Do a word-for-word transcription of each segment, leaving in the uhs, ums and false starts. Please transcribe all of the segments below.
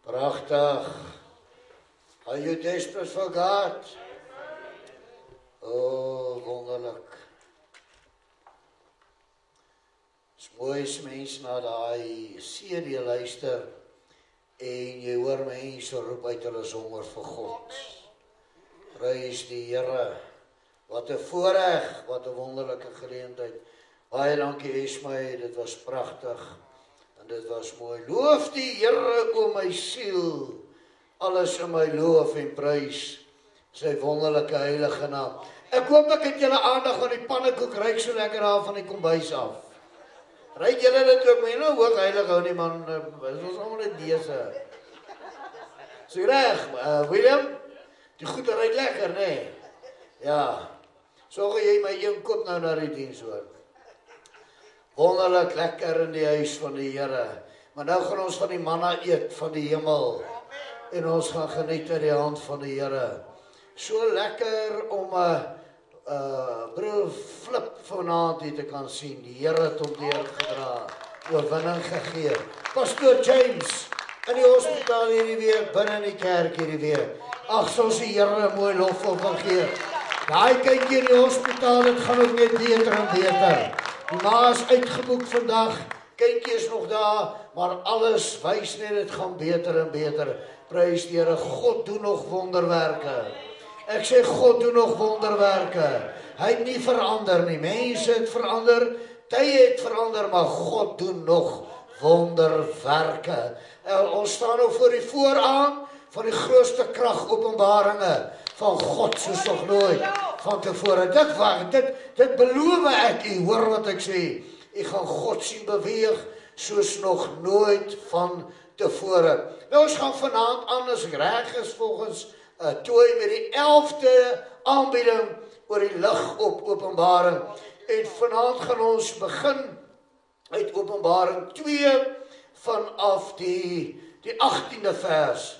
Prachtig. Are you desperate for God? Oh, wonderlik. Dis mooi as mens na daai C D luister en jy hoor mense roep uit hulle honger vir God. Prys die Here. Wat 'n voorreg, wat 'n wonderlike geleentheid. Baie dankie Esmy, dit was pragtig. En dit was mooi. Loof die Here o my siel. Alles in my loof en prys sy wonderlike heilige naam. Ek hoop ek het julle aandag aan die pannekoek ryk so lekker daar van die kombuis af. Ryk julle dit ook, maar nou hoog heilig hou nie man, is ons allemaal net deze. So reg, uh, William, die goede ryk lekker, nee. Ja, so gaan jy my een kop nou na die diens hoor. Wonderlik lekker in die huis van die Here. Maar nou gaan ons van die manna eet van die hemel. En ons gaan geniet uit die hand van die Here. So lekker om 'n uh, broer Flip vanaand hier te kan sien. Die Here het hom deurgedra, oorwinning gegee. Pastor James in die hospitaal hierdie week, binne in die kerk hierdie week. Ag, soos die Here mooi lof op hom gee. Daai kindjie in die hospitaal, dit gaan ook net beter en beter. Die ma is uitgeboek vandag, kindjie is nog daar, maar alles wys net dit gaan beter en beter. Prys die Here, God doen nog wonderwerke. Ek sê God doen nog wonderwerke. Hy het nie verander nie. Mense het verander, tye het verander, maar God doen nog wonderwerke. En ons staan nou voor die vooraan van die grootste krag openbaringe van God soos nog nooit van tevore. Dit waar, dit, dit beloof ek u, hoor wat ek sê. U gaan God sien beweeg soos nog nooit van tevore. Nou ons gaan vanaand aan as ek reg is volgens uh, Tooi met die elfde aanbieding oor die lig op Openbaring. En vanaand gaan ons begin uit Openbaring twee vanaf die, die achttiende vers.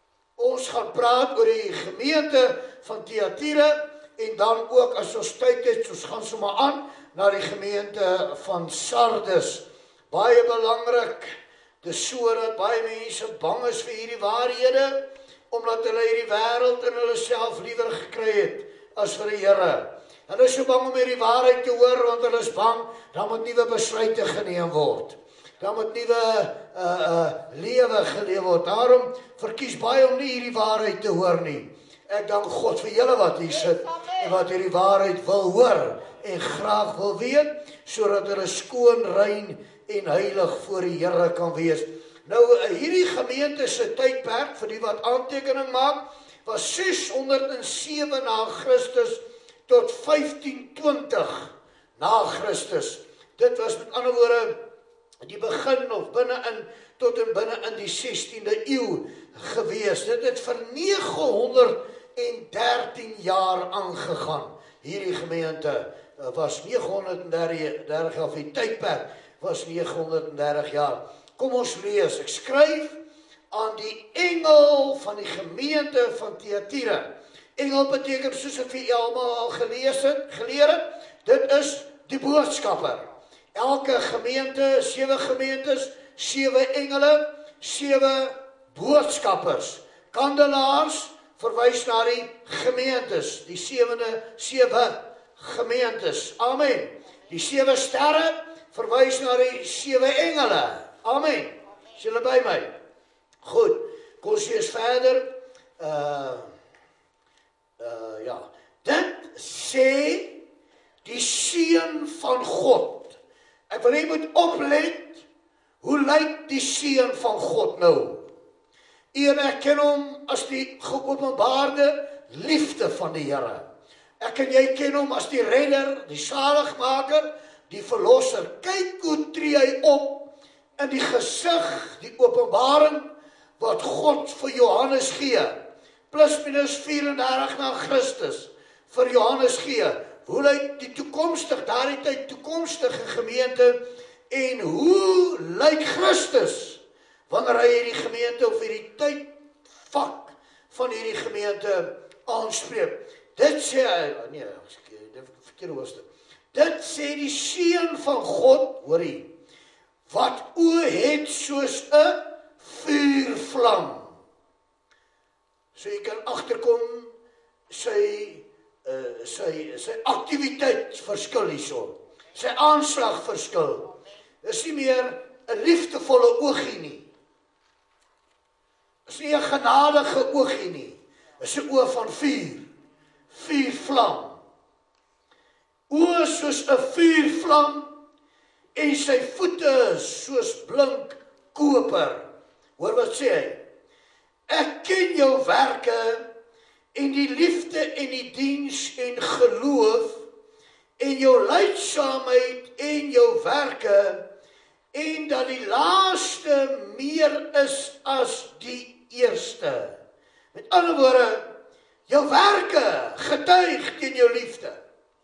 Ons gaan praat oor die gemeente van Thyatira en dan ook as ons tyd het, ons gaan sommer aan na die gemeente van Sardes. Baie belangrik, dis so dat baie mense bang is vir hierdie waarhede, omdat hulle hierdie wêreld in hulle self liewer gekry het as vir die Here. Hulle is so bang om hierdie waarheid te hoor, want hulle is bang, dan moet nuwe besluite geneem word. Dan moet nuwe uh, uh, lewe geleef word. Daarom verkies baie om nie hierdie waarheid te hoor nie. Ek dank God vir julle wat hier sit en wat hierdie waarheid wil hoor en graag wil weet, sodat hulle skoon, rein en heilig voor die Here kan wees. Nou, hierdie gemeente se tydperk, vir die wat aantekening maak, was seshonderd sewe na Christus tot vyftien twintig na Christus. Dit was met ander woorde die begin of binne-in tot en binne in die sestiende eeu gewees. Dit het vir nege honderd dertien jaar aangegaan. Hierdie gemeente was nege honderd dertig jaar, die tydperk was nege honderd dertig jaar. Kom ons lees, ek skryf aan die engel van die gemeente van Thyatira. Engel beteken, soos ek vir almal al gelees het, geleer het, dit is die boodskapper. Elke gemeente, sewe gemeentes, sewe engele, sewe boodskappers. Kandelaars verwys na die gemeentes, die sewende, sewe gemeentes. Amen. Die sewe sterre verwys na die sewe engele. Amen. Is julle by my? Goed, kom ons lees verder. Uh, uh, ja, dit sê die Seun van God. Ek wil jy moet oplet, hoe lyk die Seun van God nou? En ek ken hom as die geopenbaarde liefde van die Here. Ek en jy ken hom as die redder, die saligmaker, die verlosser. Kyk hoe tree hy op in die gesig, die openbaring wat God vir Johannes gee. Plus minus vierendertig na Christus vir Johannes gee. Hoe lyk die toekomstig, daardie tyd toekomstige gemeente en hoe lyk Christus wanneer hy hierdie gemeente of hierdie tydvak van hierdie gemeente aanspreek. Dit sê hy, nee, dit verkeerde hoofstuk. Dit sê die Seun van God, hoor jy, wat oë het soos 'n vuurvlam vlam. So jy kan agterkom, sy, uh, sy, sy aktiwiteit verskil hierso. Sy aanslag verskil. Dis nie meer 'n liefdevolle oogie nie. Dis nie 'n genadige oogie nie. Dis 'n oog van vuur. Vuurvlam. Oë soos 'n vuurvlam en sy voete soos blink koper. Hoor wat sê hy? Ek ken jou werke en die liefde en die diens en geloof en jou lydsaamheid en jou werke en dat die laaste meer is as die eerste. Met ander woorde, jou werke getuig teen jou liefde.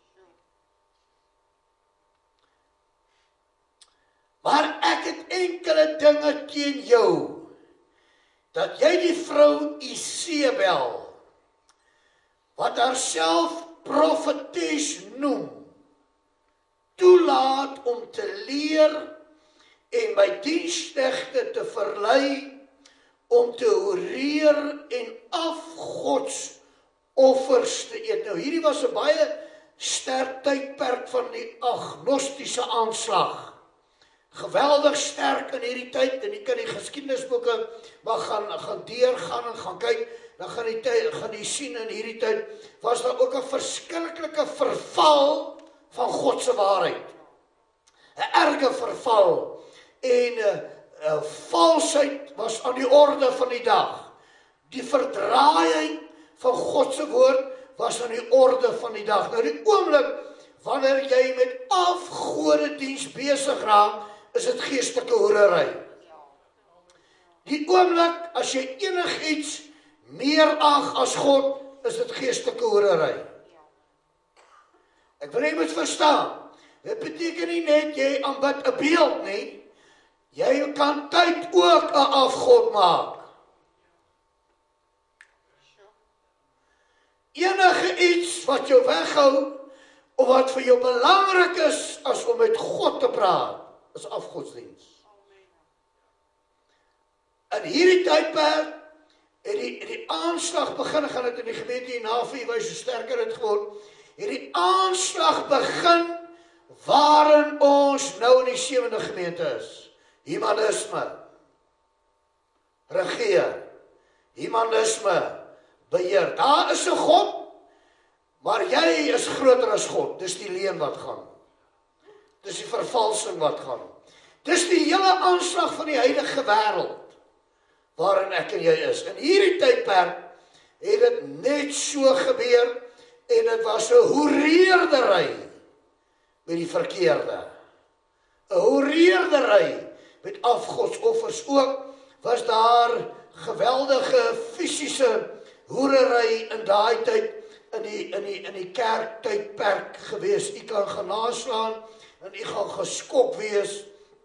Maar ek het enkele dinge teen jou, dat jy die vrou Isebel, wat haarself profetes noem, toelaat om te leer en my diensknegte te verlei, om te horeer en afgodsoffers te eet. Nou hierdie was 'n baie sterk tydperk van die agnostiese aanslag. Geweldig sterk in hierdie tyd, en jy kan die geskiedenisboeke maar gaan, gaan deurgaan en gaan kyk, dan gaan die, tyd, gaan die sien in hierdie tyd, was daar ook 'n verskriklike verval van God se waarheid. 'n Erge verval, en uh, uh, valsheid was aan die orde van die dag. Die verdraaiing van God se woord was aan die orde van die dag. Nou die oomblik, wanneer jy met afgodediens besig raak, is dit geestelike hoerery. Die oomblik, as jy enigiets meer ag as God, is dit geestelike hoerery. Ek wil jy moet verstaan, dit beteken nie net jy aanbid 'n beeld nie, jy kan tyd ook 'n afgod maak. Enige iets wat jou weghou, of wat vir jou belangrik is, as om met God te praat, is afgodsdiens. In hierdie tydperk, het die, die aanslag begin, gaan het in die gemeente hierna vir jy so sterker het geword, het die aanslag begin, waarin ons nou in die sewende gemeente is. Humanisme, regeer, humanisme, beheer. Daar is 'n God, maar jy is groter as God. Dis die leuen wat gaan. Dis die vervalsing wat gaan. Dis die hele aanslag van die huidige wêreld, waarin ek en jy is. In hierdie tydperk het dit net so gebeur, en dit was 'n hoereerdery met die verkeerde. 'n Hoereerdery met afgodsoffers. Ook was daar geweldige fisiese hoerery in daai tyd, in die, in die, in die kerktydperk gewees. U kan gaan naslaan, en u gaan geskok wees,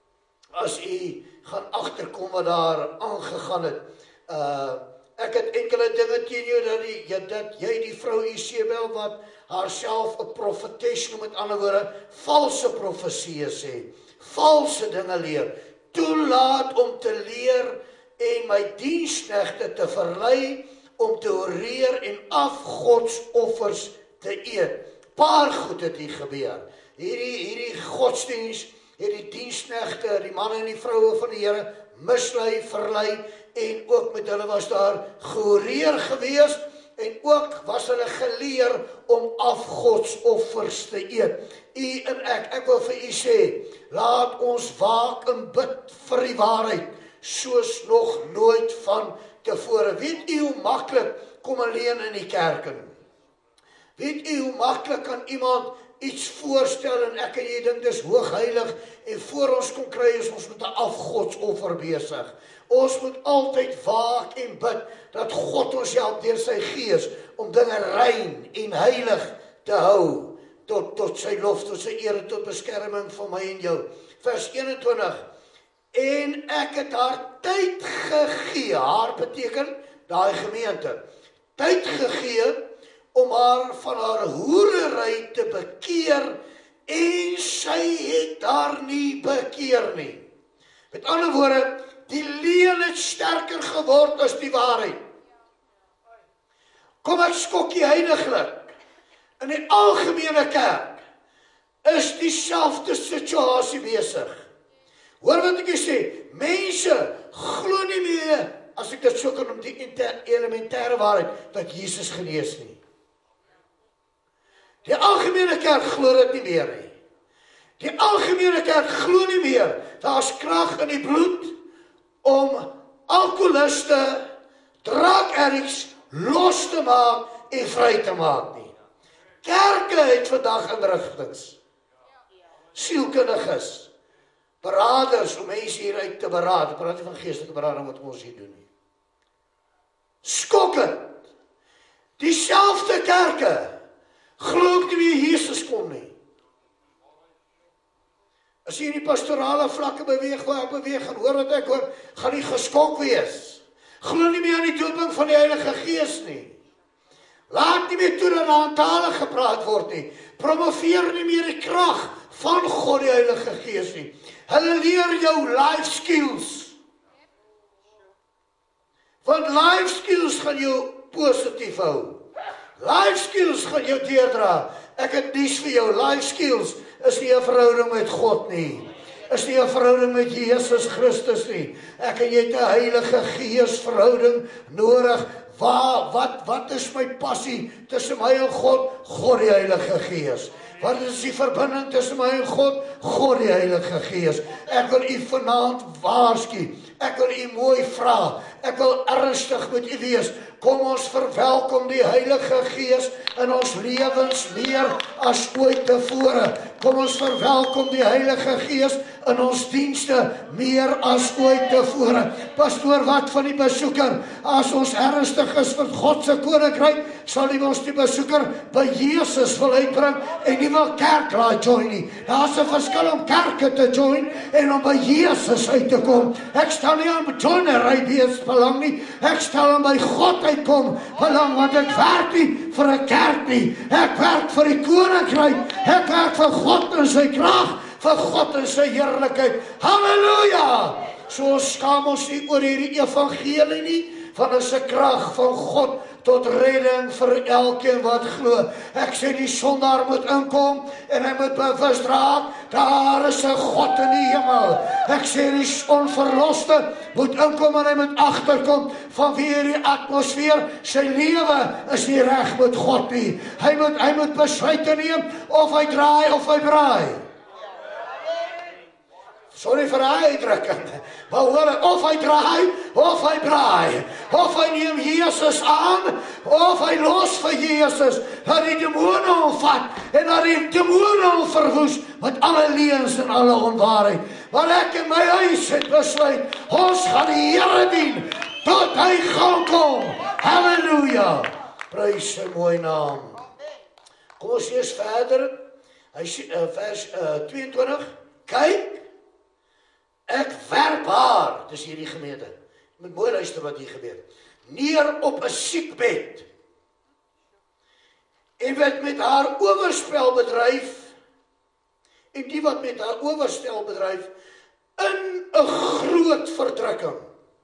as u gaan agterkom wat daar aangegaan het. Uh, ek het enkele dinge teen jou, dat, die, ja, dat jy die vrou Isebel, wat haarself 'n profetes noem, met ander woorde, valse profesieë sê, valse dinge leer, toelaat om te leer, en my diensknegte te verlei, om te horeer en afgodsoffers te eet. Paar goed het hier gebeur. Hierdie, hierdie godsdiens, het die diensknegte, die manne en die vroue van die Here, mislei, verlei, en ook met hulle was daar gehoreer gewees, en ook was hulle geleer om afgodsoffers te eet. U en ek, ek wil vir u sê, laat ons waak en bid vir die waarheid, soos nog nooit van tevore. Weet u hoe maklik kom alleen in die kerk in? Weet u hoe maklik kan iemand iets voorstel, en ek en jy dink dis hoogheilig, en voor ons kon kry is ons met 'n afgodsoffer besig. Ons moet altyd waak en bid, dat God ons help deur sy gees, om dinge rein en heilig te hou, tot, tot sy lof, tot sy ere, tot beskerming van my en jou. Vers eenentwintig, en ek het haar tyd gegee, haar beteken, daai gemeente, tyd gegee, om haar van haar hoerery te bekeer, en sy het haar nie bekeer nie. Met ander woorde, die leuen het sterker geword as die waarheid. Kom ek skok jy heiliglik. In die algemene kerk is dieselfde situasie besig. Hoor wat ek sê, mense glo nie meer, as ek dit so kan noem, die elementêre waarheid, dat Jesus genees nie. Die algemene kerk glo dit nie meer nie. Die algemene kerk glo nie meer, daar is krag in die bloed, om alkoholiste, drug addicts, los te maak en vry te maak nie. Kerke het vandag inrigtings, sielkundiges, beraders om mense hieruit te beraad. Ek praat nie van geestelike berading wat ons hier doen nie. Skokkend. Dieselfde kerke glo ek nie meer Jesus kom nie. As jy in die pastorale vlakke beweeg, waar ek beweeg, gaan hoor wat ek hoor, gaan nie geskok wees. Glo nie meer aan die dooping van die Heilige Gees nie. Laat nie meer toe dat daar in tale gepraat word nie. Promoveer nie meer die krag van God die Heilige Gees nie. Hulle leer jou life skills. Want life skills gaan jou positief hou. Life skills gaan jou deurdra. Ek het nuus vir jou, life skills is nie 'n verhouding met God nie. Is nie 'n verhouding met Jesus Christus nie. Ek en jy het 'n Heilige Gees verhouding nodig. Waar, wat, wat is my passie tussen my en God? God die Heilige Gees. Wat is die verbinding tussen my en God? God die Heilige Gees. Ek wil u vanaand waarsku. Ek wil u mooi vra. Ek wil ernstig met u wees. Kom ons verwelkom die Heilige Gees in ons lewens meer as ooit tevore. Kom ons verwelkom die Heilige Gees in ons dienste meer as ooit tevore. Pastoor, wat van die besoeker? As ons ernstig is vir God se koninkryk, sal hy ons die besoeker by Jesus wil uitbring en nie wil kerk laat join nie. Daar's 'n verskil om kerke te join en om by Jesus uit te kom. Ek stel nie aan joinery bees belang nie. Ek stel aan by God uitkom belang, want ek werk nie vir 'n kerk nie. Ek werk vir die koninkryk. Ek werk vir God en sy krag, vir God en sy heerlikheid. Halleluja! So ons skaam ons nie oor hierdie evangelie nie, van is 'n krag van God tot redding vir elkeen wat glo. Ek sê die sondaar moet inkom en hy moet bewus raak, daar is 'n God in die hemel. Ek sê die onverloste moet inkom en hy moet agterkom van wie die atmosfeer, sy lewe is nie reg met God nie. Hy moet hy moet besluite neem of hy draai of hy braai. Sorry vir die uitdrukking, maar hoor, of hy draai, of hy braai, of hy neem Jesus aan, of hy los vir Jesus, dat die demone omvat, en dat die demone hom verwoes, met alle leuns en alle onwaarheid. Maar ek in my huis het besluit, ons gaan die Here dien, tot hy gaan kom. Halleluja, prys sy mooi naam. Kom ons lees verder, hy sê, uh, vers uh, tweeëntwintig, kyk, ek werp haar, dis hierdie gemeente, moet mooi luister wat hier gebeur, neer op 'n siekbed, en wat met haar oorspel bedryf, en die wat met haar oorspel bedryf, in 'n groot verdrukking.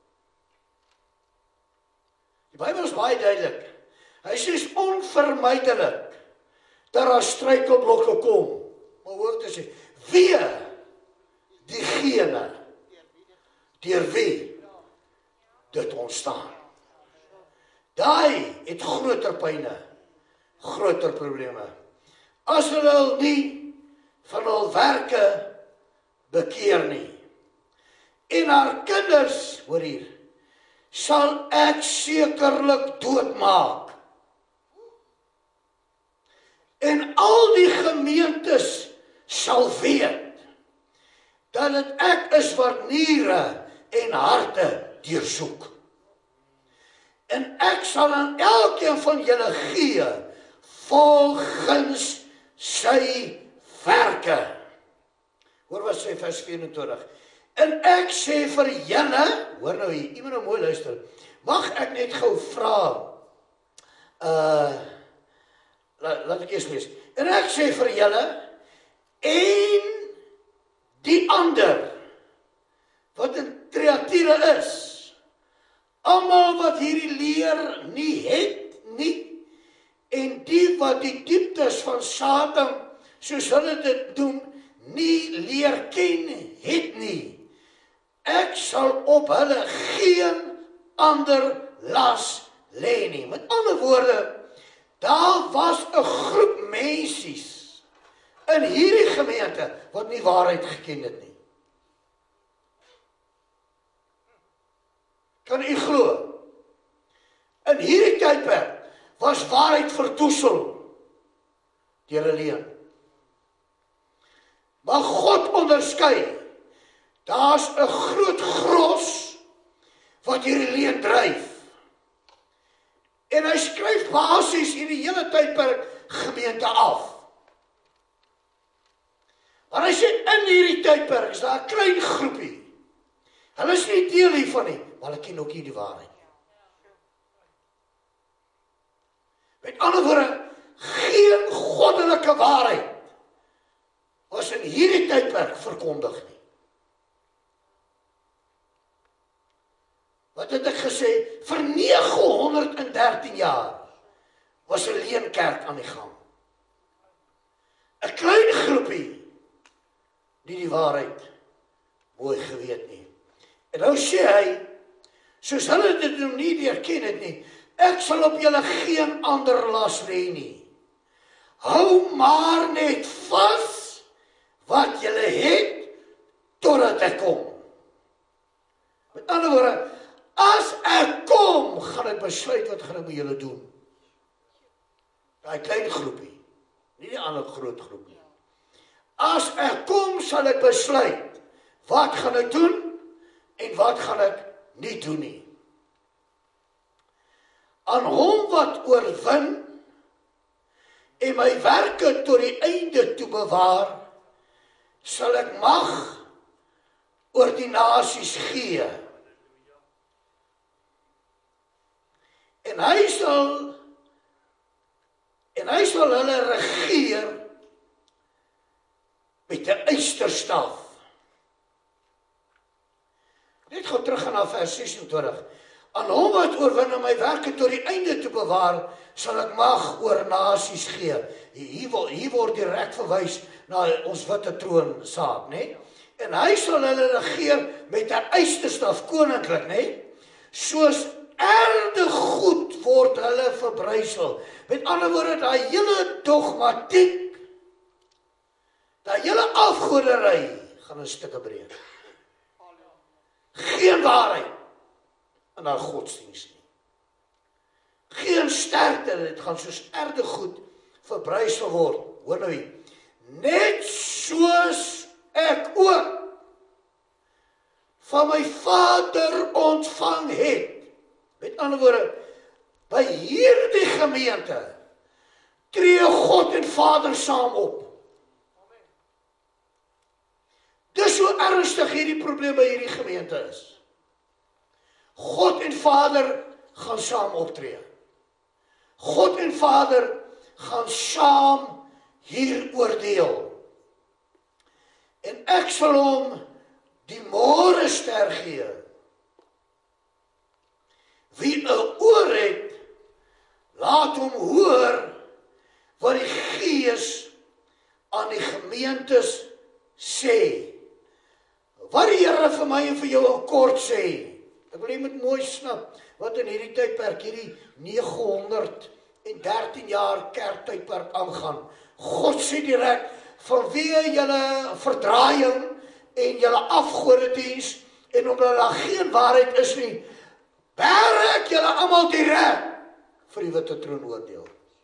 Die Bybel is baie duidelik, hy sê is onvermydelik, dat daar struikelblokke kom, maar hoor te sê, wie diegene, deur wie dit ontstaan. Daai het groter pyne, groter probleme. As hulle nie van hul werke bekeer nie. En haar kinders, hoor hier, sal ek sekerlik doodmaak. En al die gemeentes sal weet, dat het ek is wat niere en harte deursoek. En ek sal aan elkeen van julle gee, volgens sy werke. Hoor wat sê vers vyf-en-twintig. En ek sê vir julle, hoor nou hier, iemand nou mooi luister, mag ek net gou vra, uh, laat, laat ek eers lees. En ek sê vir julle, en die ander, wat in Thyatira is, almal wat hierdie leer nie het nie, en die wat die dieptes van Satan, soos hulle dit doen, nie leer ken het nie, ek sal op hulle geen ander las lê nie. Met ander woorde, daar was 'n groep mensies in hierdie gemeente wat nie waarheid geken het nie. Kan u glo? In hierdie tydperk was waarheid verdoesel deur 'n leuen. Maar God onderskei. Daar's 'n groot gros wat hierdie leuen dryf. En hy skryf basies hierdie hele tydperk gemeente af. Maar hy sê in hierdie tydperk is daar 'n klein groepie. Hulle is nie deel hiervan nie, maar hulle ken ook nie die waarheid. Met ander woorde, geen goddelike waarheid was in hierdie tydperk verkondig nie. Wat het ek gesê? Vir nege honderd en dertien jaar was 'n leenkerk aan die gang. 'n Klein groepie nie die waarheid mooi geweet nie. En nou sê hy, soos hulle dit nou nie erken het nie, ek sal op julle geen ander las lê nie. Hou maar net vas wat julle het totdat ek kom. Met ander woorde, as ek kom, gaan ek besluit wat gaan ek met julle doen. Daai klein groepie, nie die ander groot groep nie. As ek kom, sal ek besluit wat gaan ek doen en wat gaan ek nie doen nie. Aan hom wat oorwin en my werke tot die einde toe bewaar, sal ek mag oor die nasies gee. En hy sal en hy sal hulle regeer met 'n eysterstaf. Net gou terug gaan na vers sesentwintig. Aan hom wat oorwin en my werke tot die einde te bewaar, sal ek mag oor nasies gee. Hier, hier word direk verwys na ons witte troon saad, né? En hy sal hulle regeer met 'n eysterstaf, koninklik, né? Soos erde goed word hulle verbrysel. Met ander woorde, daai hele dogmatiek, daai hele afgoderry gaan in stukke breek. Geen waarheid in haar godsdienst nie. Geen sterkte, dit gaan soos erde goed verbrysel word. Hoor nou hier. Net soos ek ook van my Vader ontvang het. Met ander woorde, by hierdie gemeente tree God en Vader saam op. Dis so ernstig hierdie probleem by hierdie gemeente is. God en Vader gaan saam optree. God en Vader gaan saam hier oordeel. En ek sal hom die môre ster gee. Wie 'n oor het, laat hom hoor wat die Gees aan die gemeentes sê. Wat die Here vir my en vir jou in kort sê. Ek wil jy moet mooi snap wat in hierdie tydperk, hierdie nege honderd en dertien jaar kerktydperk aangaan. God sê direk, vanweë julle verdraaiing en julle afgodediens en omdat daar geen waarheid is nie, bær ek julle almal direk vir die witte troon oordeel.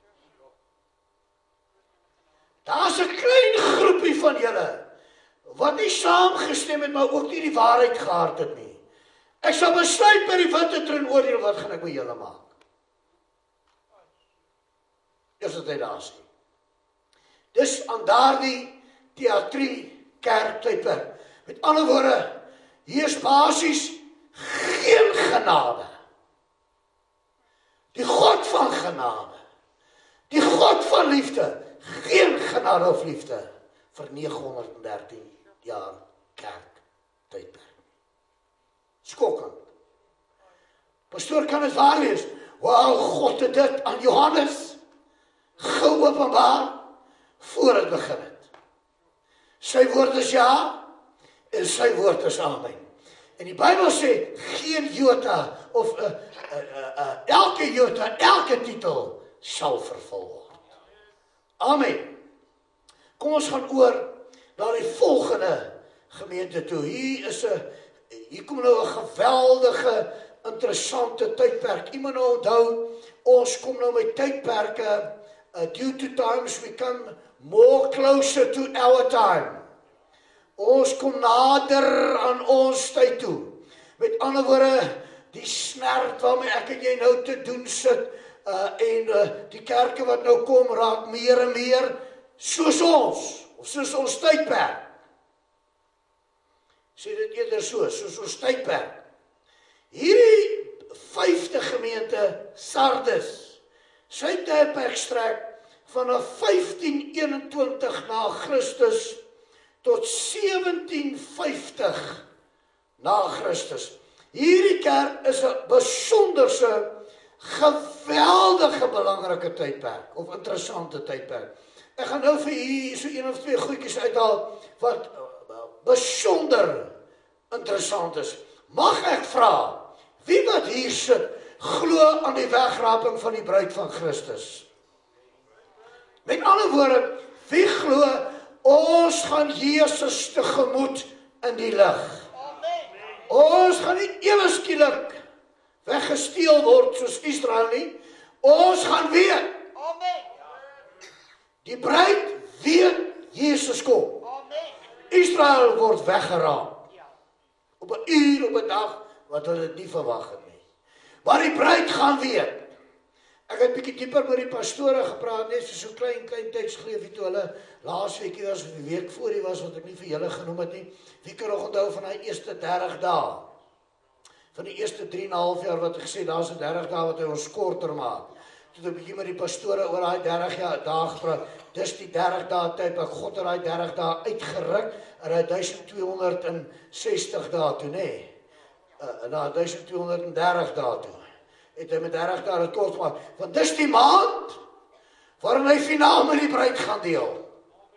Daar's 'n klein groepie van julle wat nie saamgestem het, maar ook nie die waarheid gehard het nie. Ek sal besluit by die witte troon oordeel, wat gaan ek met julle maak? Dis wat hy daar sê. Dis aan daardie Thyatira kerktydperk. Met ander woorde, hier is basies geen genade. Die God van genade, die God van liefde, geen genade of liefde vir nege honderd en dertien jaar kerktydperk. Skokkend. Pastoor, kan het waar wees? Wel, God het dit aan Johannes geopenbaar voor het begin het. Sy woord is ja, en sy woord is amen. En die Bybel sê, geen jota, of uh, uh, uh, uh, elke jota, elke titel sal vervul word. Amen. Kom ons gaan oor na die volgende gemeente toe. Hier is 'n hier kom nou 'n geweldige, interessante tydperk. Iemand nou onthou, ons kom nou met tydperke, uh, due to times we come more closer to our time. Ons kom nader aan ons tyd toe. Met ander woorde, die snert waarmee ek en jy nou te doen sit, uh, en uh, die kerke wat nou kom, raak meer en meer soos ons, of soos ons tydperk. Sê dit eerder so, soos ons tydperk. Hierdie vyfde gemeente, Sardes, sy tydperk strek vanaf vyftien eenentwintig na Christus tot sewentien vyftig na Christus. Hierdie kerk is 'n besonderse, geweldige belangrike tydperk, of interessante tydperk. Ek gaan nou vir u so een of twee goedjies uithaal wat besonder interessant is. Mag ek vra, wie wat hier sit, glo aan die wegraping van die bruid van Christus? Met ander woorde, wie glo, ons gaan Jesus tegemoet in die lig? Ons gaan nie ewe skielik weggesteel word soos Israel nie. Ons gaan weet. Die bruid weet Jesus kom. Israel word weggeraap. Op 'n uur, op 'n dag, wat hulle nie verwag het nie. Maar die bruid gaan weet. Ek het bietjie dieper met die pastore gepraat, net so so klein, klein tydsgeleef, toe hulle laasweek was, of die week voor die was, wat ek nie vir julle genoem het nie. Wie kan nog onthou van die eerste dertig dae? Van die eerste drie en 'n half jaar wat ek gesê, daar is 'n dertig dae wat hy ons korter maak. Toe het ek bietjie met die pastore oor daai dertig dae gepraat. Dis die dertig dae tyd, wat God het daai dertig dae uitgeruk, en hy duisend tweehonderdsestig dae toe, nê? Uh, na duisend tweehonderddertig dae toe. Het hy met dertig dae het kort gemaak. Want dis die maand waarin hy finaal met die bruid gaan deel.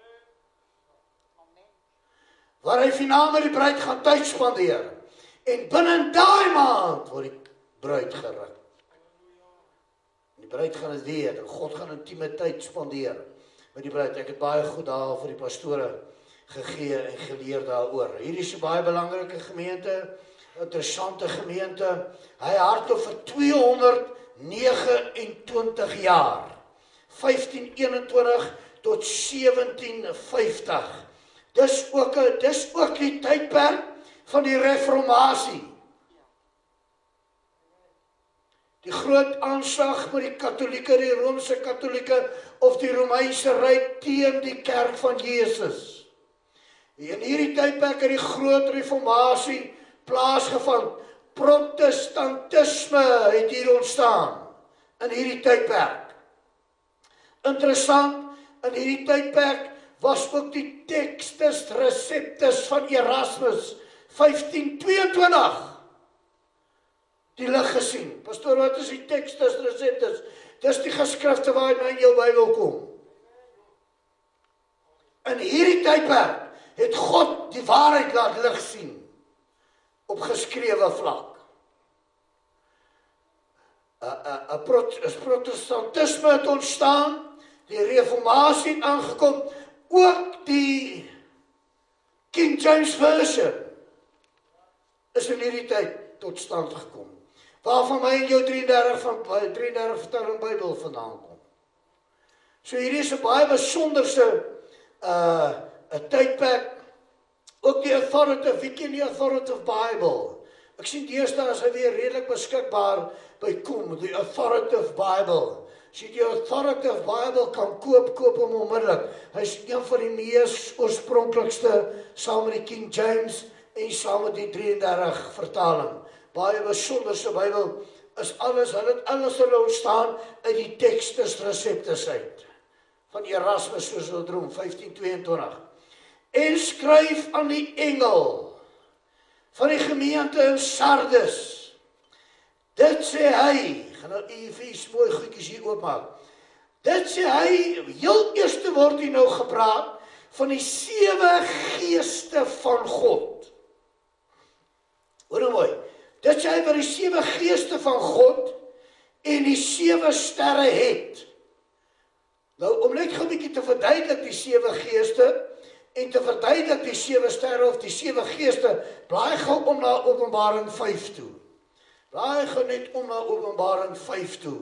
Waar hy finaal met die bruid gaan tyd spandeer. En binne daai maand word die bruid geruk. Die bruid gaan dit weet, en God gaan intieme tyd spandeer met die bruid. Ek het baie goed daar vir die pastore gegee en geleer daaroor. Hierdie is 'n baie belangrike gemeente, interessante gemeente. Hy hardloop vir tweehonderdnegenentwintig jaar. vyftien eenentwintig tot sewentien vyftig. Dis ook 'n dis ook die tydperk van die reformatie. Die groot aanslag met die katolieke, die Romeinse katolieke of die Romeinse ryk teen die kerk van Jesus. In hierdie tydperk het die groot reformatie plaasgevind. Protestantisme het hier ontstaan in hierdie tydperk. Interessant, in hierdie tydperk was ook die Textus Receptus van Erasmus vyftien tweeëntwintig die lig gesien. Pastoor, wat is die Textus Receptus? Dis die geskrifte waaruit my in jou Bybel kom. In hierdie tydperk het God die waarheid laat lig sien op geskrewe vlak. 'n 'n 'n protestantisme het ontstaan, die reformatie het aangekom, ook die King James Version is in hierdie tyd tot stand gekom. Waarvan my en jou drieëndertig van drieëndertig vertaling Bybel vandaan kom. So hierdie is 'n baie besonderse uh 'n tydperk. Ook die authoritative, wie ken die authoritative Bible? Ek sien deesdae is hy weer redelik beskikbaar by kom, die authoritative Bible. As jy die authoritative Bible kan koop, koop hom onmiddellik. Hy is een van die mees oorspronklikste, saam met die King James en saam met die drieëndertig vertaling. Baie besonderse Bybel is alles, hulle het alles hulle ontstaan uit die Textus Receptus uit. Van Erasmus, soos hulle droom, vyftien tweeëntwintig. En skryf aan die engel van die gemeente in Sardes. Dit sê hy, gaan nou efies mooi goedjies hier oopmaak. Dit sê hy, heel eerste word hier nou gepraat van die sewe geeste van God. Hoor nou mooi, dit sê hy wat die sewe geeste van God en die sewe sterre het. Nou, om net gou 'n bietjie te verduidelik die sewe geeste en te verduidelik die sewe sterre of die sewe geeste, blaai gou om na Openbaring vyf toe. Blaai gou net om na Openbaring vyf toe.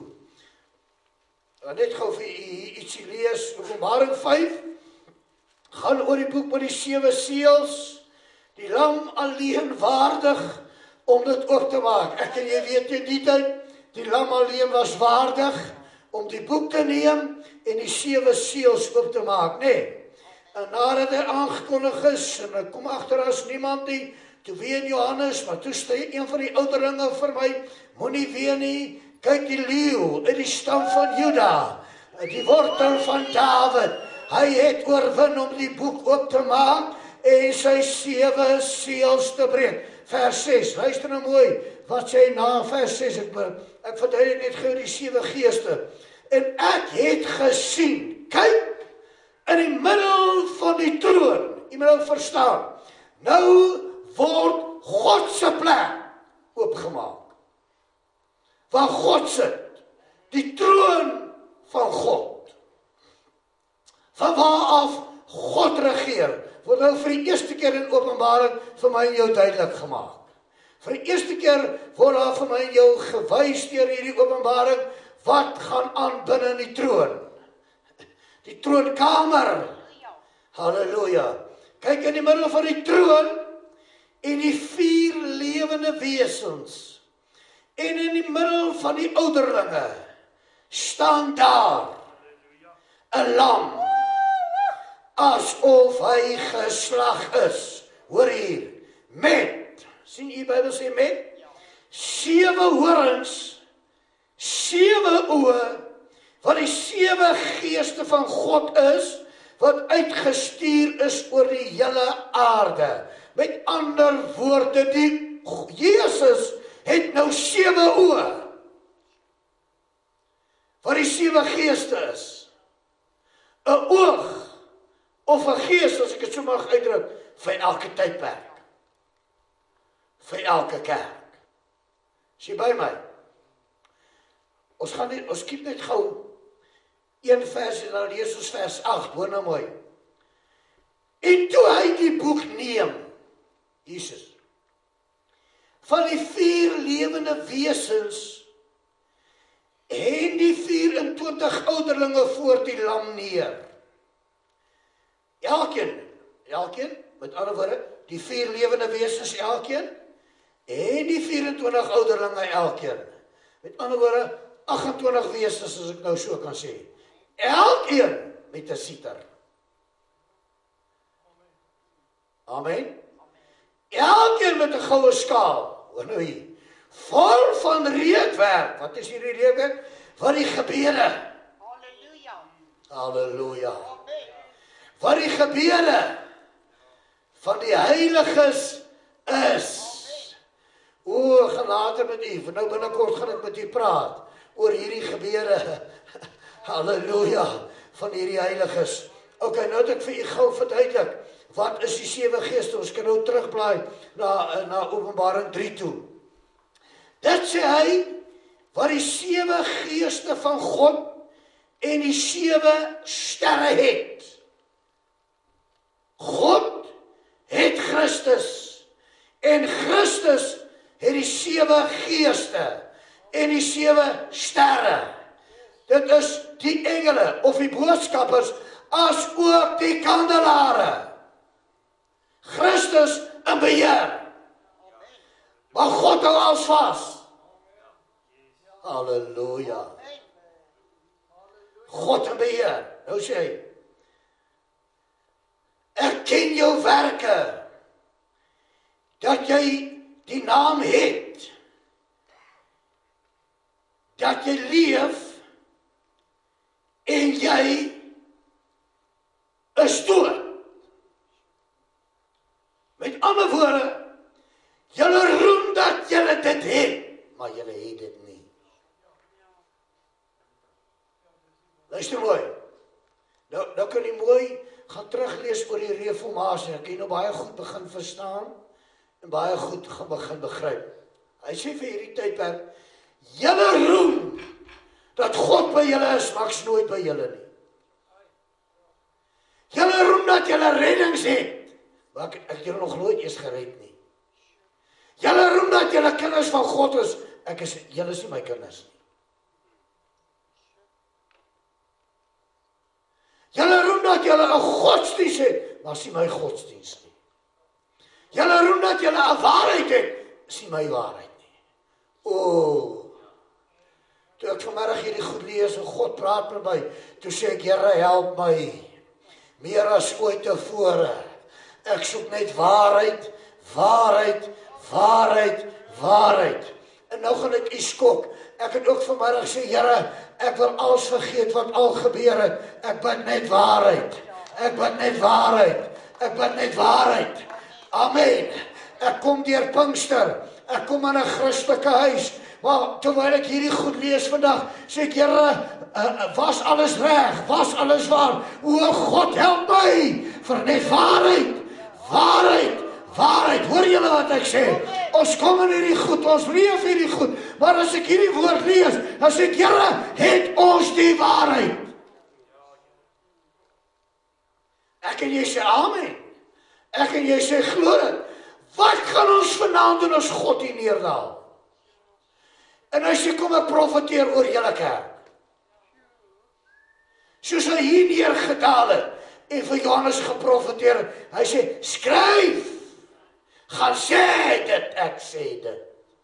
Net gou vir u ietsie lees. Openbaring vyf gaan oor die boek met die sewe seels. Die lam alleen waardig om dit oop te maak. Ek en jy weet in die tyd, die lam alleen was waardig om die boek te neem en die sewe seels oop te maak, nee. En nadat hy aangekondig is, en ek kom agter as niemand nie, toe ween Johannes, maar toe sê een van die ouderlinge vir my, moenie ween nie, kyk die leeu in die stam van Juda, die wortel van Dawid, hy het oorwin om die boek oop te maak, en sy sewe seels te breek. Vers ses, luister nou mooi, wat sê na vers ses, ek, ek verduidelik net gou die sewe geeste, en ek het gesien, kyk, in die middel van die troon, jy moet nou verstaan, nou word God se plek oopgemaak, waar God sit, die troon van God, van waar af God regeer, word nou vir die eerste keer in Openbaring vir my en jou duidelik gemaak. Vir die eerste keer word daar vir my en jou gewys deur hierdie Openbaring, wat gaan aan binne in die troon. Die troonkamer. Halleluja. Kyk in die middel van die troon en die vier lewende wesens. En in die middel van die ouderlinge staan daar 'n lam, asof hy geslag is. Hoor hier, met, sien jy Bybel sê met? Sewe horings, sewe oë, wat die sewe geeste van God is, wat uitgestuur is oor die hele aarde. Met ander woorde, die Jesus het nou sewe oë, wat die sewe geeste is. 'n oog, of 'n gees, as ek het so mag uitdruk, vir elke tydperk. Vir elke kerk. Is jy by my? Ons gaan nie, ons skiep net gou een vers en dan lees ons vers agt, hoor nou mooi. En toe hy die boek neem, Jesus, van die vier lewende wesens en die vyf en twintig ouderlinge voor die lam neer. Elkeen, elkeen, met ander woorde, die vier lewende wesens elkeen en die vyf en twintig ouderlinge elkeen. Met ander woorde, agt en twintig wesens, as ek nou so kan sê. Elkeen met 'n siter. Amen. Elkeen met 'n goue skaal. Hoor nou hier. Vol van reukwerk. Wat is hierdie reukwerk? Wat die gebede. Halleluja. Halleluja. Wat die gebede van die heiliges is. O, gaan later met u, want nou binnekort gaan ek met u praat oor hierdie gebede. Halleluja, van hierdie heiliges. Ok, nou het ek vir u gou verduidelik, wat is die sewe geeste? Ons kan nou terugblaai na, na Openbaring drie toe. Dit sê hy, wat die sewe geeste van God en die sewe sterre het. God het Christus, en Christus het die sewe geeste en die sewe sterre. Dit is die engele of die boodskappers, as ook die kandelare. Christus in beheer. Maar God hou alles vas. Halleluja. God in beheer. Nou sê hy, ek ken jou werke, dat jy die naam het, dat jy leef, en jy is dood. Met ander woorde, dit nie. Luister mooi. Nou, nou kan jy mooi gaan teruglees oor die reformatie. Ek kan jy nou baie goed begin verstaan en baie goed gaan begin begryp. Hy sê vir hierdie tydperk, julle roem dat God by julle is, maar ek's nooit by julle nie. Julle roem dat julle reddings het, maar ek, ek julle nog nooit eens gered nie. Julle roem dat julle kinders van God is, ek is, julle is nie my kinders nie. Julle roem dat julle 'n godsdienst het, maar is nie my godsdienst nie. Julle roem dat julle 'n waarheid het, is nie my waarheid nie. O, toe ek vanmiddag hierdie goed lees en God praat met my, toe sê ek, Here, help my, meer as ooit tevore. Ek soek net waarheid, waarheid, waarheid, waarheid. En nou gaan ek u skok. Ek het ook vanmiddag sê, Here, ek wil alles vergeet wat al gebeur het. Ek bid net waarheid. Ek bid net waarheid. Ek bid net waarheid. Amen. Ek kom deur Pinkster. Ek kom in 'n Christelike huis. Maar terwyl ek hierdie goed lees vandag, sê ek, Here, uh, was alles reg? Was alles waar? O God, help my vir net waarheid. Waarheid. Waarheid. Hoor julle wat ek sê? Ons kom in hierdie goed, ons leef hierdie goed. Maar as ek hierdie woord lees, dan sê ek, Here, het ons die waarheid? Ek en jy sê amen. Ek en jy sê glo dit. Wat gaan ons vanaand doen as God hier neerdaal? En as jy kom ek profeteer oor julle kerk. Soos hy hier neergedaal het en vir Johannes geprofeteer het. Hy sê, skryf, gaan sê dit, ek sê dit.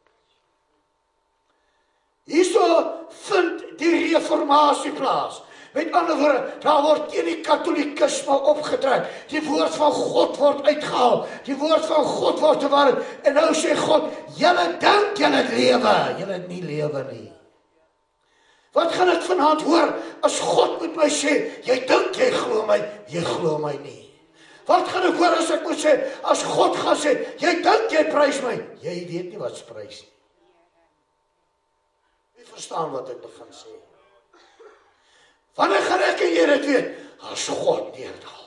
Hierso vind die reformatie plaas. Met ander woorde, daar word teen die katholikisme opgetrek. Die woord van God word uitgehaal. Die woord van God word te waar. En nou sê God, julle dink julle het lewe. Julle het nie lewe nie. Wat gaan ek vanaand hoor as God met my sê, jy dink jy glo my, jy glo my nie. Wat gaan ek hoor as ek moet sê, as God gaan sê, jy dink jy prys my, jy weet nie wat prys nie. Wie verstaan wat ek begin sê? Wanneer gaan ek en jy dit weet? As God neerdaal.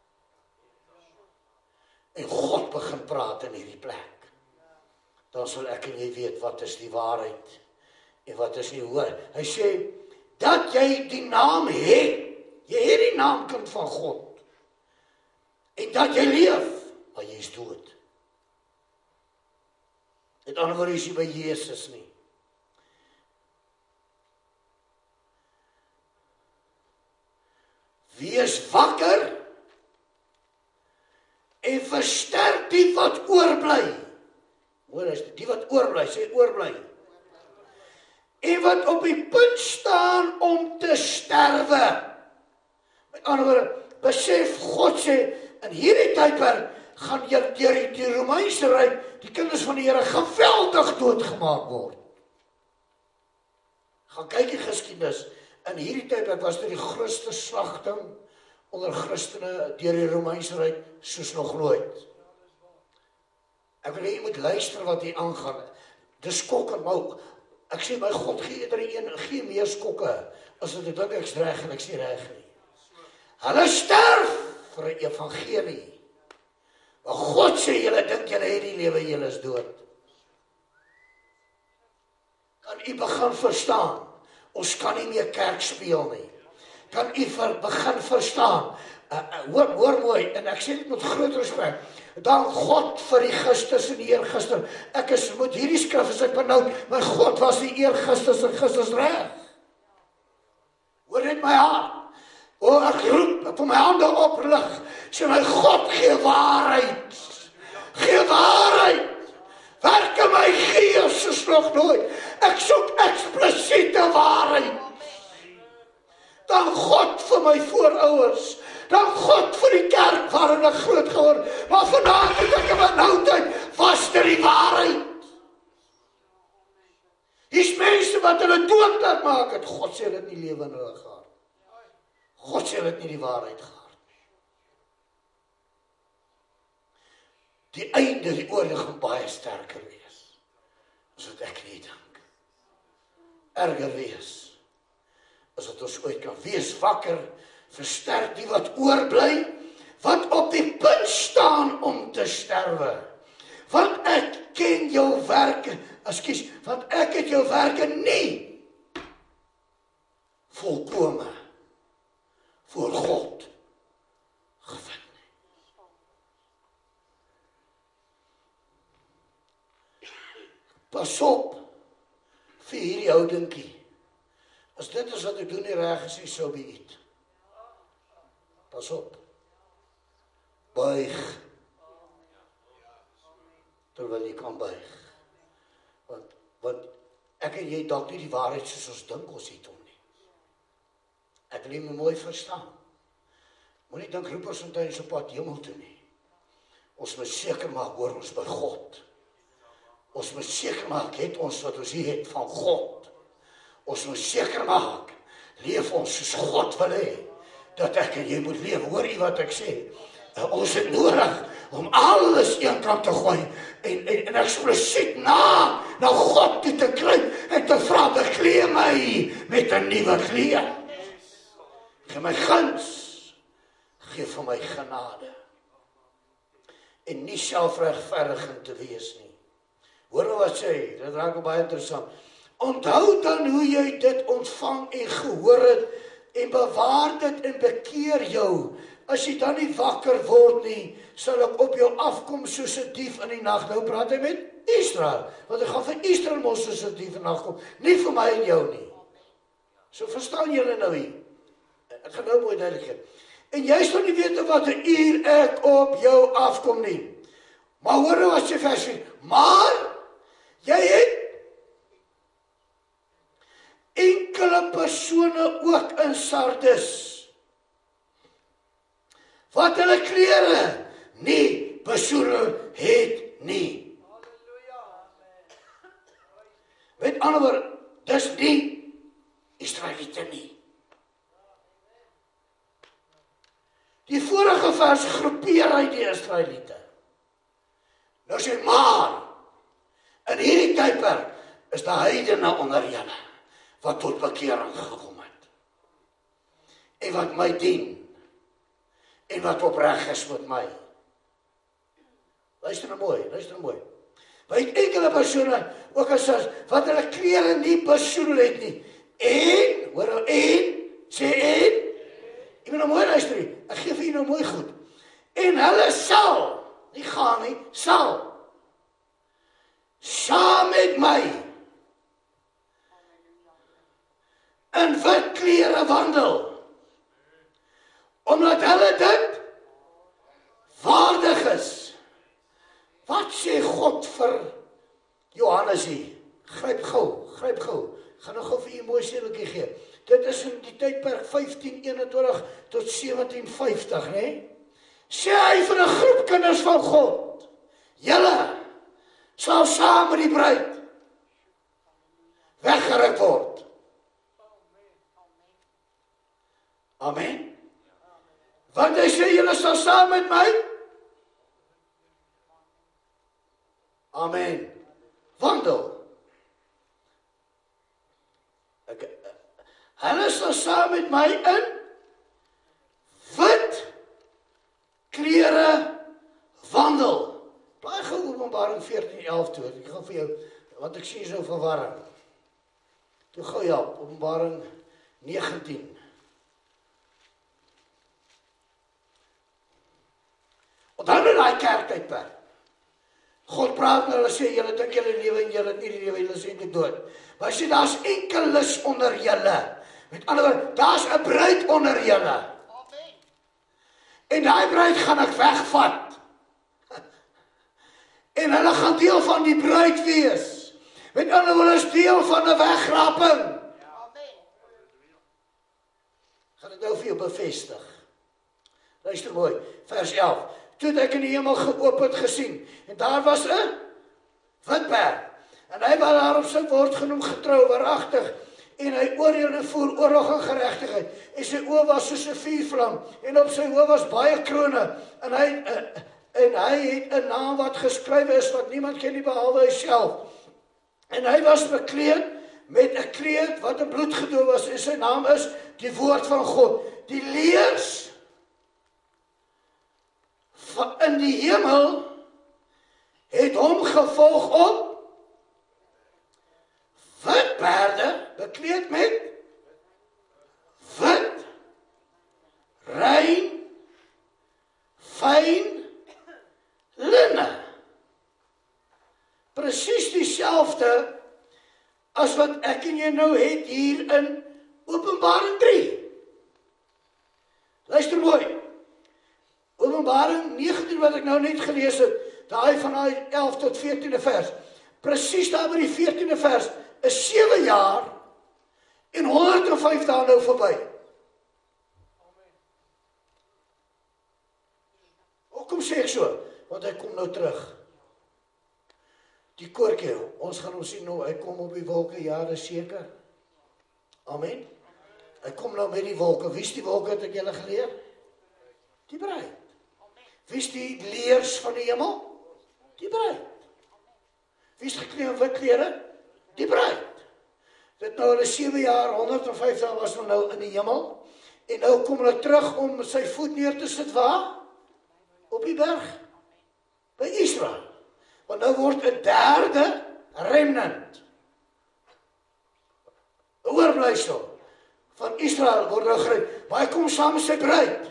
En God begin praat in hierdie plek. Dan sal ek en jy weet wat is die waarheid en wat is nie hoor. Hy sê, dat jy die naam het. Jy het die naam kind van God. En dat jy leef, maar jy is dood. Met ander woorde is jy by Jesus nie. Wees wakker en versterk die wat oorbly. Hoor, is die wat oorbly, sê oorbly. En wat op die punt staan om te sterwe. Met ander woorde, besef God sê, in hierdie tydperk gaan jy deur die, die Romeinse ryk, die kinders van die Here geweldig doodgemaak word. Gaan kyk die geskiedenis. In hierdie tydperk was dit die grootste slagting onder Christene deur die Romeinse ryk soos nog nooit. Ek wil hê jy moet luister wat hier aangaan. Dis skokkend, maar ek sê my God gee eerder een, gee meer skokke as wat ek dink ek's reg en ek's nie reg nie. Hulle sterf vir 'n evangelie. Maar God sê julle dink julle het die lewe, julle is dood. Kan u begin verstaan? Ons kan nie meer kerk speel nie. Kan u ver, begin verstaan? Uh, uh, hoor, hoor mooi, en ek sê dit met groot respek. Dank God vir die gisters en die eergister. Ek is met hierdie skrif as ek benoud, my God was die eergisters en gisters reg. Hoor net my hart. O, ek roep, ek kom my hande oplig. Sê my God, gee waarheid. Gee waarheid. Werk in my gees soos nog nooit. Ek soek eksplisiete waarheid. Dan God vir my voorouers. Dan God vir die kerk waarin ek groot geword. Maar vandaag het ek in my noudheid was dit die waarheid. Hier's mense wat hulle dood laat maak het. God sê dit nie lewe in hulle gehad. God sê dit nie die waarheid gehad. Die einde, die oorlog gaan baie sterker wees. As wat ek nie dink. erger wees, as dat ons ooit kan wees wakker, versterk die wat oorbly, wat op die punt staan om te sterwe. Want ek ken jou werke, ekskuus, want ek het jou werke nie volkome voor God gevind nie. Pas op vir hierdie houdingkie. As dit is wat ek doen nie reg is, so be it. Pas op. Buig. Terwyl jy kan buig. Want, want ek en jy dalk nie die waarheid soos ons dink ons het om nie. Ek wil jy my mooi verstaan. Moenie dink Roepersfontein is op pad hemel toe nie. Ons moet seker maak hoor ons by God. Ons moet seker maak het ons wat ons hier het van God. Ons moet seker maak leef ons soos God wil hê. Dat ek en jy moet leef. Hoor jy wat ek sê? Uh, ons het nodig om alles een kant te gooi en, en, en eksplosiet na, na God toe te kry en te vra, beklee my met 'n nuwe kleed. Gee my guns, gee vir my genade. En nie selfregverdigend te wees nie. Hoor wat sê, dit raak baie interessant. Onthou dan hoe jy dit ontvang en gehoor het en bewaar dit en bekeer jou. As jy dan nie wakker word nie, sal ek op jou afkom soos 'n dief in die nag. Nou praat hy met Israel, want ek gaan vir Israel mos soos 'n dief in die nag kom, nie vir my en jou nie. So verstaan julle nou hier. Ek gaan nou mooi duidelik gee. En jy sal nie weet wat 'n uur ek op jou afkom nie. Maar hoor wat jy vers vier. Maar jy het enkele persone ook in Sardes wat hulle klere nie besoedel het nie. Met ander woorde, dis nie Israeliete nie. Die vorige vers groepeer hy die Israeliete. Nou sê maar, in hierdie tydperk is daar heidene onder julle wat tot bekering gekom het. En wat my dien. En wat opreg is met my. Luister nou mooi, luister nou mooi. By enkele persone, ook as wat hulle klere nie besoedel het nie. En, hoor nou, en, sê en, ek moet nou mooi luister nie, ek geef vir jy nou mooi goed. En hulle sal, nie gaan nie, sal, saam met my, in wit klere wandel, omdat hulle dit waardig is. Wat sê God vir Johannes hier? Gryp gou, gryp gou. Gaan nou gou vir jy mooi sedeltjie gee. Dit is in die tydperk vyftien eenentwintig tot sewentien vyftig, né? Sê hy vir 'n groep kinders van God, julle sal saam met die bruid weggeruk word. Amen. Want hy sê, julle sal saam met my Amen. Wandel. Ek, hulle sal saam met my in wit klere wandel. Blaai gou Openbaring veertien elf toe. Ek gaan vir jou, want ek sien so verwarring. Toe gou ja, Openbaring negentien. Onthou nou daai kerktydperk. God praat met hulle, sê, julle dink julle lewe en julle het nie die lewe, julle is eintlik dood. Maar hy sê, daar's enkeles onder julle. Met ander woorde, daar's 'n bruid onder julle. En daai bruid gaan ek wegvat. En hulle gaan deel van die bruid wees. Met ander woorde, is deel van 'n wegraping. Gaan dit nou vir jou bevestig. Luister mooi, vers elf. Toe het ek in die hemel geopend gesien, en daar was 'n wit perd, en hy wat daarop sit word genoem getrou, waaragtig, en hy oordeel en voer oorlog en geregtigheid, en sy oë was soos 'n vuurvlam, en op sy hoof was baie krone, en hy, en hy het 'n naam wat geskrywe is, wat niemand ken nie behalwe hy self, en hy was bekleed met 'n gekleed wat in bloed gedoop was, en sy naam is die woord van God. Die leers van in die hemel het hom gevolg op wit perde, bekleed met wit, rein, fyn linne. Presies dieselfde as wat ek en jy nou het hier in Openbaring drie. Luister mooi. Openbaring negentien wat ek nou net gelees het, daai van daai elf tot veertiende vers. Presies daar by die veertiende vers is sewe jaar en honderd en vyf dae nou verby. Hoekom sê ek so? Want hy kom nou terug. Die koortjie, ons gaan hom sien nou, hy kom op die wolke, ja, dis seker. Amen. Hy kom nou met die wolke. Wie is die wolke, het ek julle geleer? Die bruid. Wie is die leers van die hemel? Die bruid. Wie is gekleed in wit klere? Die bruid. Dit nou hulle sewe jaar, honderd en vyf dae was nou in die hemel, en nou kom hulle terug om sy voet neer te sit waar? Op die berg. By Israel. Want nou word 'n derde remnant, 'n oorblyfsel van Israel word nou gered, maar hy kom saam met sy bruid.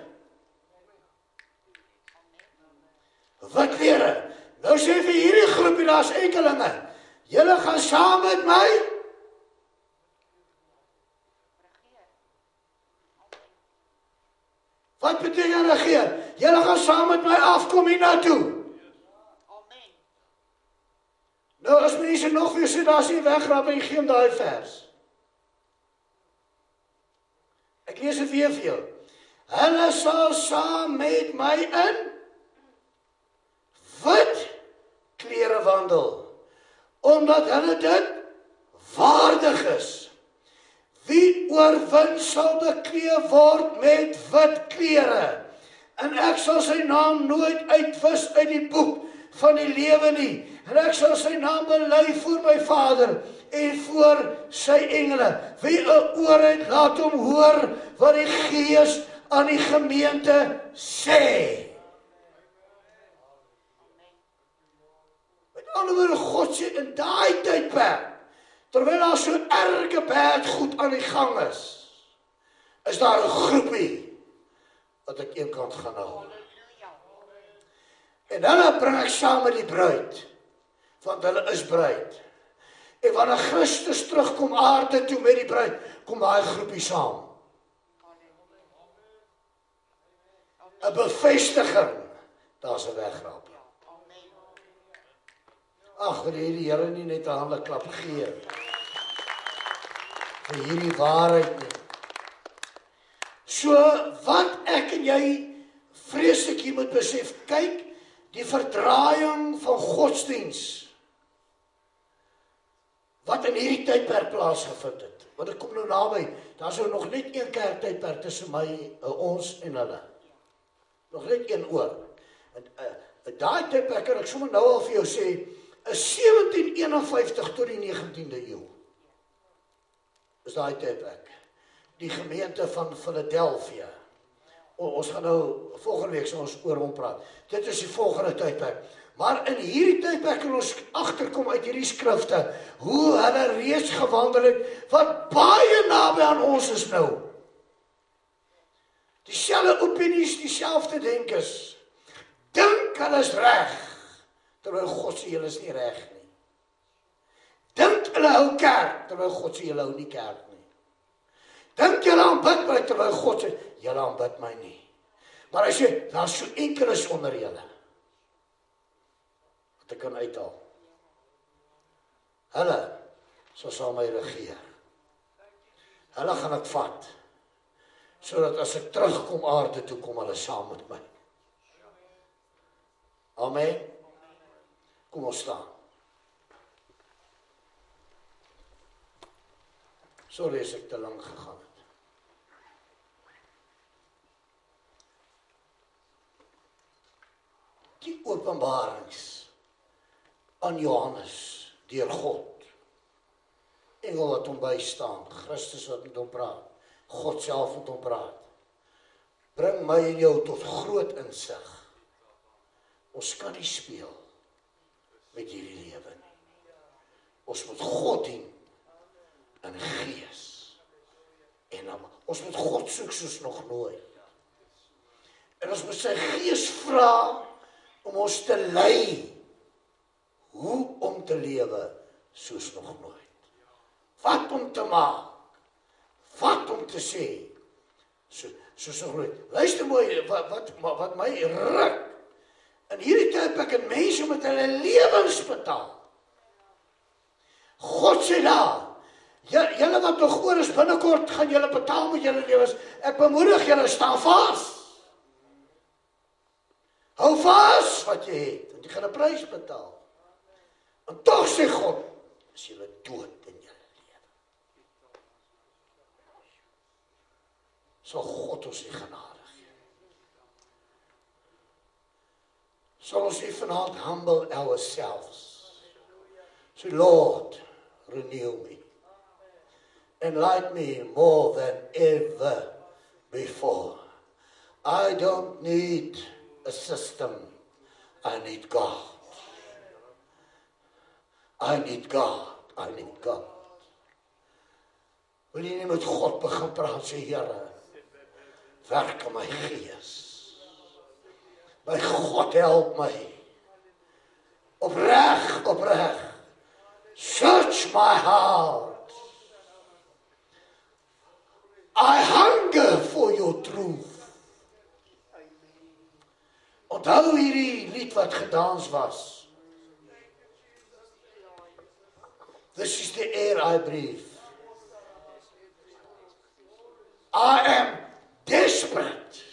Wat klere? Nou sê vir hierdie groepie, daar's enkelinge, julle gaan saam met my wat beteken regeer? Julle gaan saam met my afkom hiernatoe. Nou as mense nog weer sê, daar is nie wegrap en gee hom daai vers. Ek lees dit weer vir jou. Hulle sal saam met my in wit klere wandel, omdat hulle dit waardig is. Wie oorwin sal bekleed word met wit klere, en ek sal sy naam nooit uitwis uit die boek van die lewe nie, en ek sal sy naam bely voor my Vader en voor sy engele. Wie 'n oor het, laat hom hoor wat die Gees aan die gemeente sê. Met ander woorde, God sê in daai tydperk, terwyl daar so erge bad goed aan die gang is, is daar 'n groepie wat ek een kant gaan hou. En hulle bring ek saam met die bruid, want hulle is bruid. En wanneer Christus terugkom aarde toe met die bruid, kom daai groepie saam. 'n Bevestiging, daar's 'n wegrap. Ag, wil die Here nie net 'n hande klap gee vir hierdie waarheid nie. So, wat ek en jy vreeslik hier moet besef, kyk, die verdraaiing van godsdiens wat in hierdie tydperk plaasgevind het. Want ek kom nou naby, daar is nog net een kerktydperk tussen my, ons en hulle. Nog net een oor. En uh, daai tydperk kan ek sommer nou al vir jou sê, is sewentien eenenvyftig tot die negentiende eeu. Is daai tydperk. Die gemeente van Philadelphia. Ons gaan nou volgende week so ons oor hom praat. Dit is die volgende tydperk. Maar in hierdie tydperk kan ons agterkom uit hierdie skrifte hoe hulle reeds gewandel het wat baie naby aan ons is nou. Dieselfde opinies, dieselfde denkers. Dink hulle is reg, terwyl God sê julle is nie reg nie. Dink hulle hou kerk, terwyl God sê julle hou nie kerk nie. Dink julle aanbid my, terwyl God sê julle aanbid my nie. Maar hy sê, daar is so enkeles onder julle wat ek kan uithaal. Hulle sal saam my regeer. Hulle gaan ek vat, sodat as ek terugkom aarde toe, kom hulle saam met my. Amen. Kom ons staan. Sorry as ek te lang gegaan het. Die openbarings aan Johannes deur God engel wat hom bystaan, Christus wat met hom praat, God self met hom praat. Bring my en jou tot groot insig. Ons kan nie speel met hierdie lewe nie. Ons moet God dien in gees. En dan, ons moet God soek soos nog nooit. En ons moet sy gees vra om ons te lei hoe om te lewe soos nog nooit. Wat om te maak, wat om te sê, so, soos nog nooit. Luister mooi, wat, wat, wat my ruk, in hierdie tyd ek het mense met hulle lewens betaal. God sê daar, julle wat nog oor is binnekort, gaan julle betaal met julle lewens. Ek bemoedig julle, staan vas. Hou vas wat jy het, want jy gaan 'n prys betaal. En toch sê God, is julle dood in julle lewe. Sal God ons die genade gee. Sal ons nie vanaand humble ourselves. Say, Lord, renew me. Enlighten me more than ever before. I don't need a system. I need God. I need God. I need God. Wil jy nie met God begin praat, sê Here, werk in my gees. My God help my. Opreg, opreg. Search my heart. I hunger for your truth. Onthou hierdie lied wat gedans was. This is the air I breathe. I am desperate.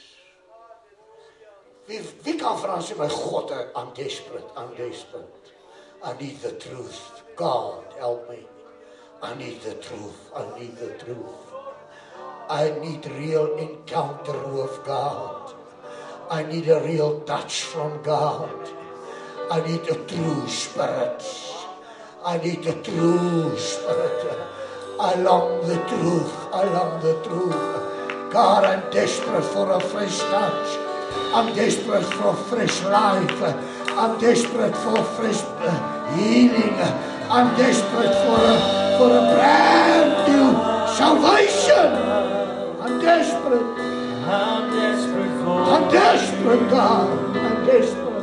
Wie, wie kan Frans sê, my God, I'm desperate, I'm desperate. I need the truth. God, help me. I need the truth, I need the truth. I need real encounter with God. I need a real touch from God. I need a true spirit. I need a true spirit. I long the truth. I long the truth. God, I'm desperate for a fresh touch. I'm desperate for fresh life. I'm desperate for fresh healing. I'm desperate for a, for a brand new salvation. I'm desperate. I'm desperate for I'm desperate, God. I'm desperate.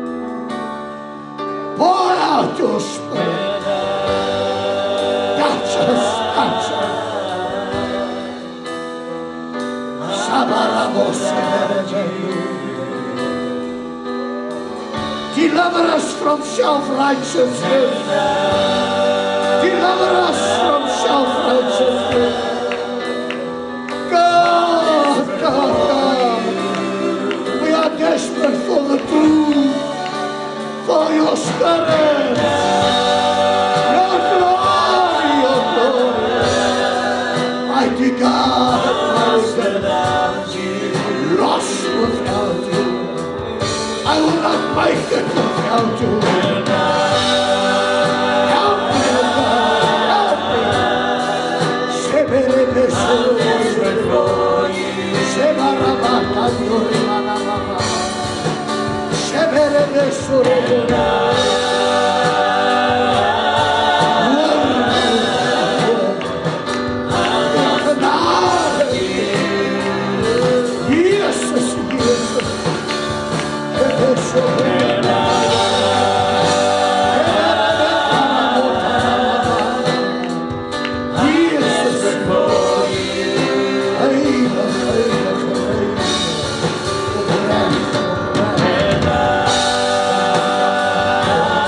Pour out your spirit. Touch us, touch us. Deliver us from self-righteousness. Deliver us from self-righteousness. God, God, God. We are desperate for the truth, for your spirit. Your glory, your glory. Mighty God, without you, lost without you. I will not make it without you. Help me, God, help me. Sebele for you. Sebarabata dorima mama. Sebele suru. I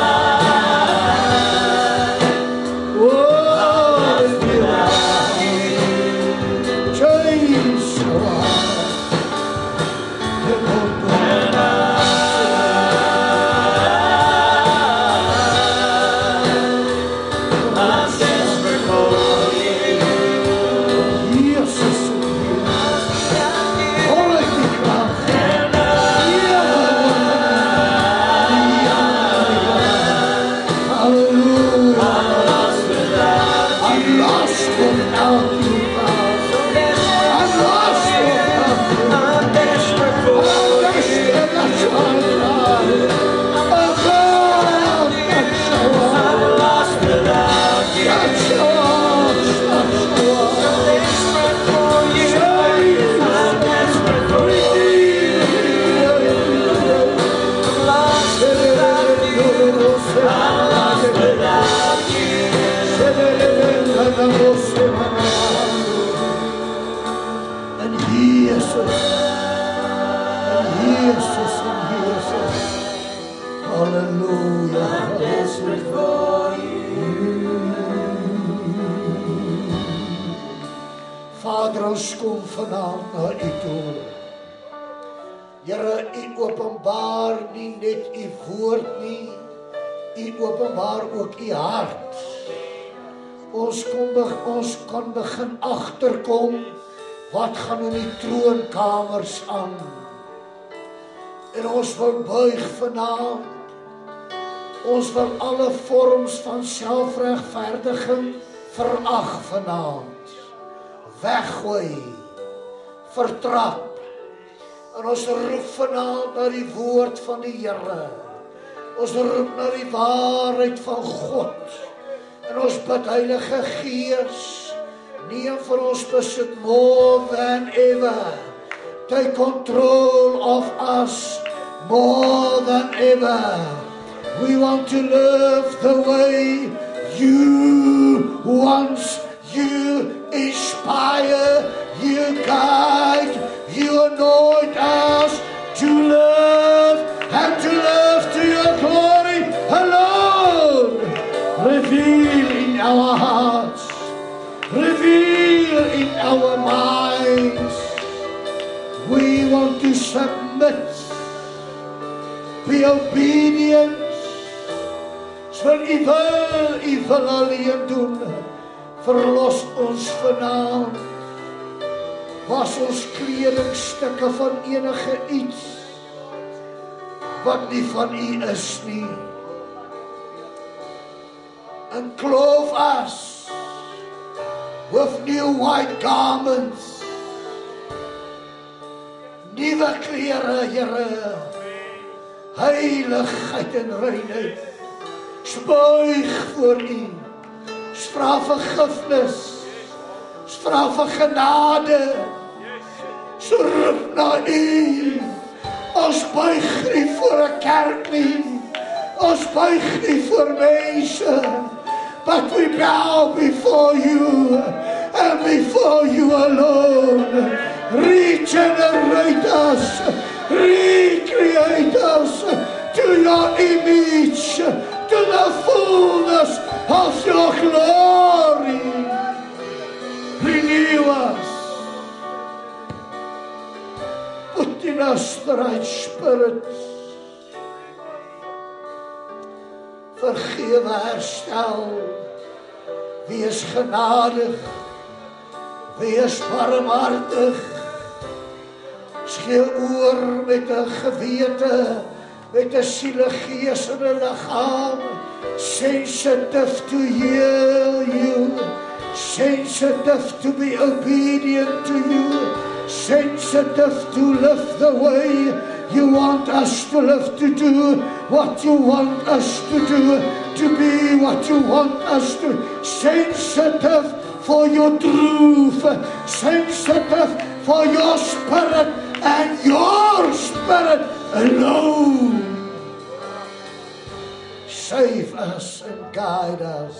Vader, ons kom vanaand na U toe. Here, U openbaar nie net U woord nie, U openbaar ook U hart. Ons kom ons kan begin agterkom wat gaan in die troonkamers aan. En ons wil buig vanaand. Ons wil alle vorms van selfregverdiging verag vanaand. Weggooi, vertrap. En ons roep vanaand na die woord van die Here. Ons roep na die waarheid van God. En ons bid, Heilige Gees, neem vir ons besit more than ever. Take control of us more than ever. We want to live the way You want. You inspire, You guide, You anoint us to live and to live to Your glory alone. Reveal in our hearts, reveal in our minds. We want to submit, be obedient. So U wil, U wil alleen doen. Verlos ons vanaand. Was ons kledingstukke van enige iets wat nie van U is nie. And clothe us with new white garments. Nuwe klere, Here. Heiligheid en reinheid. Sbuig voor U. Vra vergifnis. Vra vir genade. So roep na U. Ons buig nie voor 'n kerk nie. Ons buig nie voor mense. But we bow before You and before You alone. Regenerate us, recreate us to Your image, to the fullness of Your glory. Renew us. Put in us the right spirit. Vergewe, herstel. Wees genadig. Wees barmhartig. Skeu oor met 'n gewete, met 'n siele, gees en 'n liggaam. Sensitive to hear You. Sensitive to be obedient to You. Sensitive to live the way You want us to live, to do what You want us to do, to be what You want us to. Sensitive for Your truth, sensitive for Your Spirit and Your Spirit alone. Save us and guide us.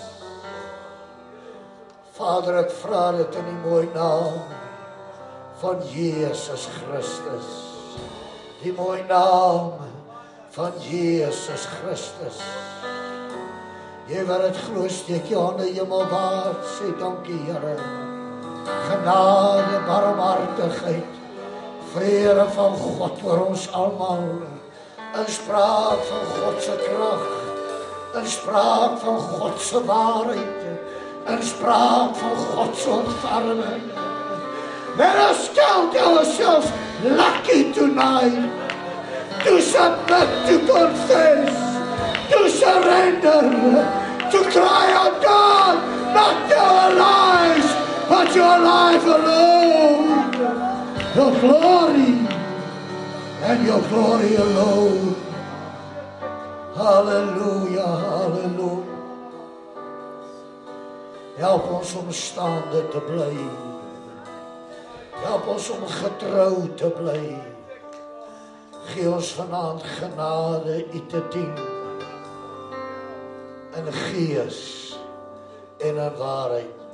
Vader, ek vra dit in die mooi naam van Jesus Christus. Die mooi naam van Jesus Christus. Jy wat het glo, steek jou hande hemelwaarts, sê dankie Here. Genade, barmhartigheid, vrede van God oor ons almal. Inspraak van God se krag, inspraak van God se waarheid, inspraak van God se ontferming. Let us count ourselves lucky tonight to submit, to confess, to surrender, to cry out, God, not our lives, but Your life alone. Your glory and Your glory alone. Hallelujah, hallelujah. Help ons om staande te bly. Help ons om getrou te bly. Gee ons vanaand genade U te dien. In gees en in waarheid.